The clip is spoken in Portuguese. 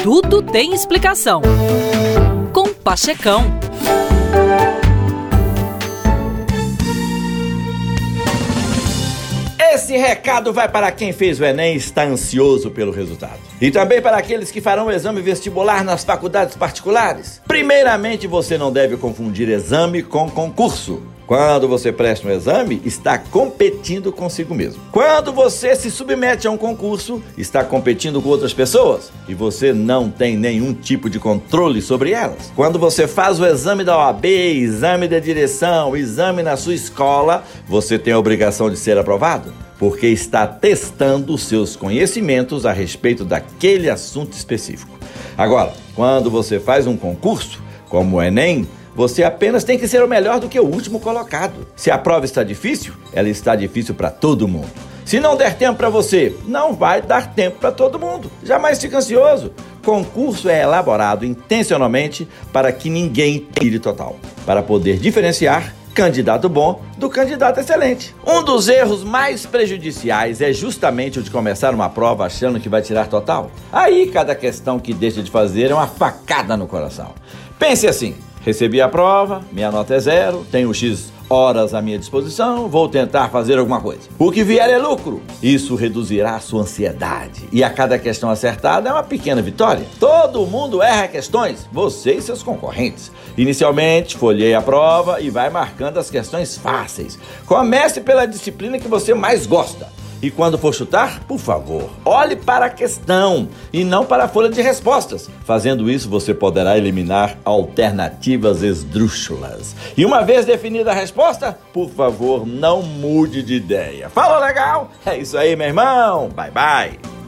Tudo tem explicação. Com Pachecão. Esse recado vai para quem fez o Enem e está ansioso pelo resultado. E também para aqueles que farão o exame vestibular nas faculdades particulares. Primeiramente, você não deve confundir exame com concurso. Quando você presta um exame, está competindo consigo mesmo. Quando você se submete a um concurso, está competindo com outras pessoas e você não tem nenhum tipo de controle sobre elas. Quando você faz o exame da OAB, exame da direção, exame na sua escola, você tem a obrigação de ser aprovado, porque está testando os seus conhecimentos a respeito daquele assunto específico. Agora, quando você faz um concurso, como o Enem, você apenas tem que ser o melhor do que o último colocado. Se a prova está difícil, ela está difícil para todo mundo. Se não der tempo para você, não vai dar tempo para todo mundo. Jamais fique ansioso. Concurso é elaborado intencionalmente para que ninguém tire total, para poder diferenciar candidato bom do candidato excelente. Um dos erros mais prejudiciais é justamente o de começar uma prova achando que vai tirar total. Aí cada questão que deixa de fazer é uma facada no coração. Pense assim: recebi a prova, minha nota é 0, tenho X horas à minha disposição, vou tentar fazer alguma coisa. O que vier é lucro. Isso reduzirá a sua ansiedade. E a cada questão acertada é uma pequena vitória. Todo mundo erra questões, você e seus concorrentes. Inicialmente, folheie a prova e vai marcando as questões fáceis. Comece pela disciplina que você mais gosta. E quando for chutar, por favor, olhe para a questão e não para a folha de respostas. Fazendo isso, você poderá eliminar alternativas esdrúxulas. E uma vez definida a resposta, por favor, não mude de ideia. Falou legal? É isso aí, meu irmão. Bye, bye.